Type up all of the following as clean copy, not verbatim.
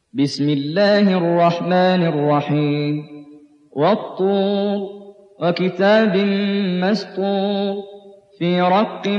بسم الله الرحمن الرحيم والطور وكتاب مسطور في رق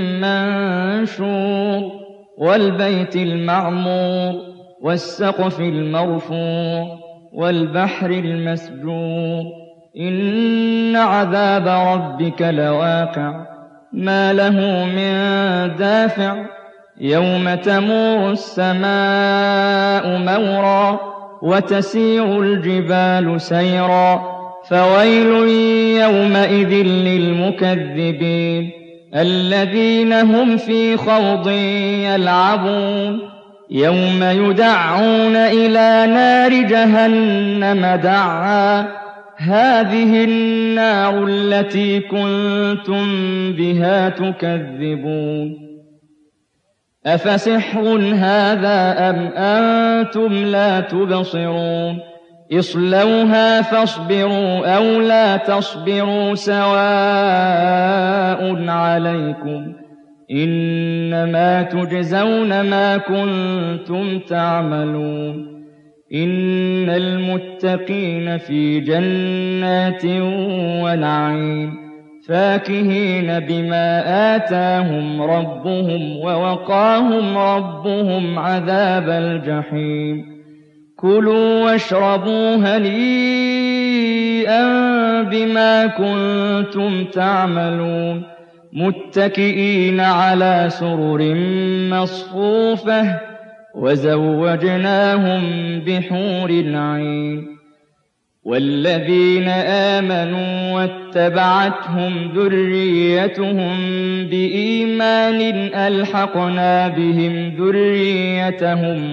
منشور والبيت المعمور والسقف المرفوع والبحر المسجور إن عذاب ربك لواقع ما له من دافع يوم تمور السماء مورا وتسير الجبال سيرا فويل يومئذ للمكذبين الذين هم في خوض يلعبون يوم يدعون إلى نار جهنم دعا هذه النار التي كنتم بها تكذبون أفسحر هذا أم أنتم لا تبصرون اصلوها فاصبروا أو لا تصبروا سواء عليكم إنما تجزون ما كنتم تعملون إن المتقين في جنات ونعيم فاكهين بما آتاهم ربهم ووقاهم ربهم عذاب الجحيم كلوا واشربوا هنيئا بما كنتم تعملون متكئين على سرر مصفوفة وزوجناهم بحور عين والذين آمنوا واتبعتهم ذريتهم بإيمان ألحقنا بهم ذريتهم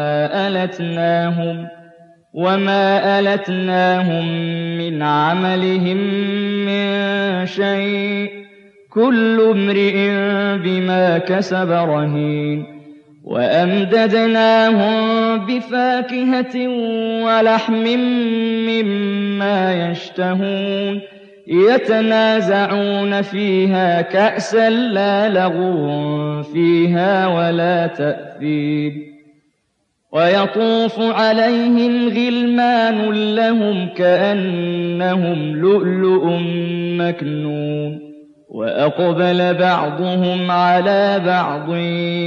وما ألتناهم من عملهم من شيء كل امرئ بما كسب رهين وأمددناهم بفاكهة ولحم مما يشتهون يتنازعون فيها كأسا لا لغو فيها ولا تأثيم ويطوف عليهم غلمان لهم كأنهم لؤلؤ مكنون وأقبل بعضهم على بعض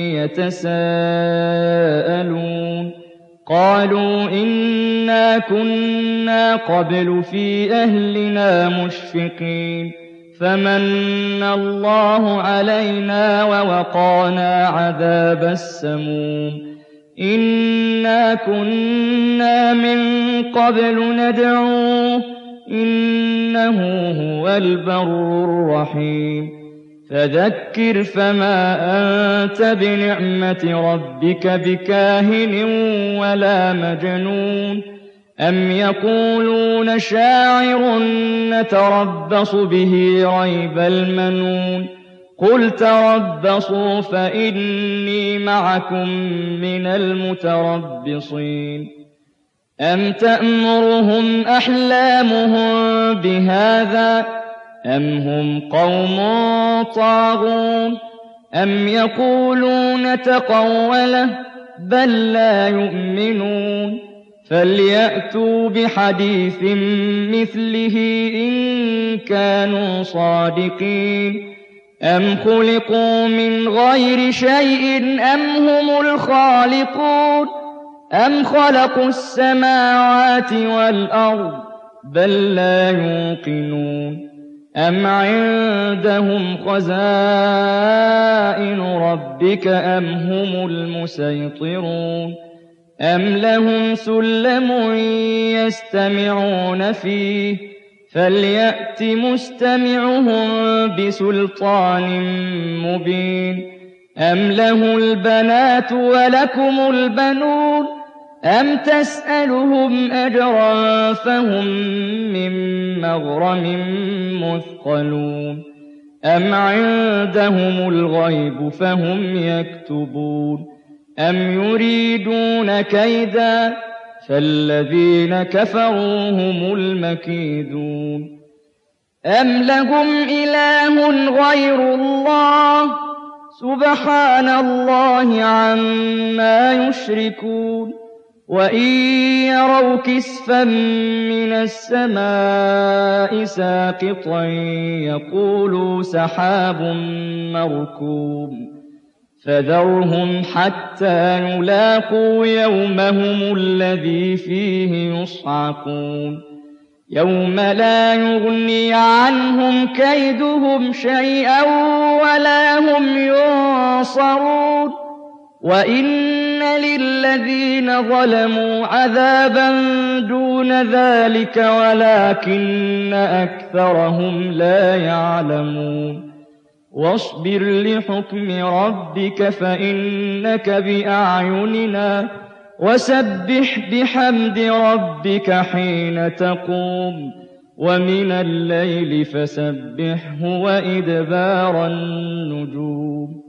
يتساءلون قالوا إنا كنا قبل في أهلنا مشفقين فمن الله علينا ووقانا عذاب السموم إنا كنا من قبل ندعوه إنه هو البر الرحيم فذكر فما أنت بنعمة ربك بكاهن ولا مجنون أم يقولون شاعر نتربص به ريب المنون قل تربصوا فإني معكم من المتربصين أم تأمرهم أحلامهم بهذا أم هم قوم طاغون أم يقولون تقوله بل لا يؤمنون فليأتوا بحديث مثله إن كانوا صادقين أم خلقوا من غير شيء أم هم الخالقون أم خلقوا السماوات والأرض بل لا يوقنون أم عندهم خزائن ربك أم هم المسيطرون أم لهم سلم يستمعون فيه فليأت مستمعهم بسلطان مبين أم له البنات ولكم البنون أم تسألهم أجرا فهم من مغرم مثقلون أم عندهم الغيب فهم يكتبون أم يريدون كيدا فالذين كفروا هم المكيدون أم لهم إله غير الله سبحان الله عما يشركون وَإِن يَرَوْا كِسْفًا مِّنَ السَّمَاءِ سَاقِطًا يَقُولُوا سَحَابٌ مَّرْكُومٌ فَذَرْهُمْ حَتَّىٰ يُلَاقُوا يَوْمَهُمُ الَّذِي فِيهِ يُصْعَقُونَ يَوْمَ لَا يُغْنِي عَنْهُمْ كَيْدُهُمْ شَيْئًا وَلَا هُمْ يُنصَرُونَ وَإِنَّ لِلَّذِينَ ظَلَمُوا عَذَابًا دُونَ ذَٰلِكَ وَلَٰكِنَّ أَكْثَرَهُمْ لَا يَعْلَمُونَ وَاصْبِرْ لِحُكْمِ رَبِّكَ فَإِنَّكَ بِأَعْيُنِنَا وَسَبِّحْ بِحَمْدِ رَبِّكَ حِينَ تَقُومُ وَمِنَ اللَّيْلِ فَسَبِّحْهُ وَإِدْبَارَ النُّجُومِ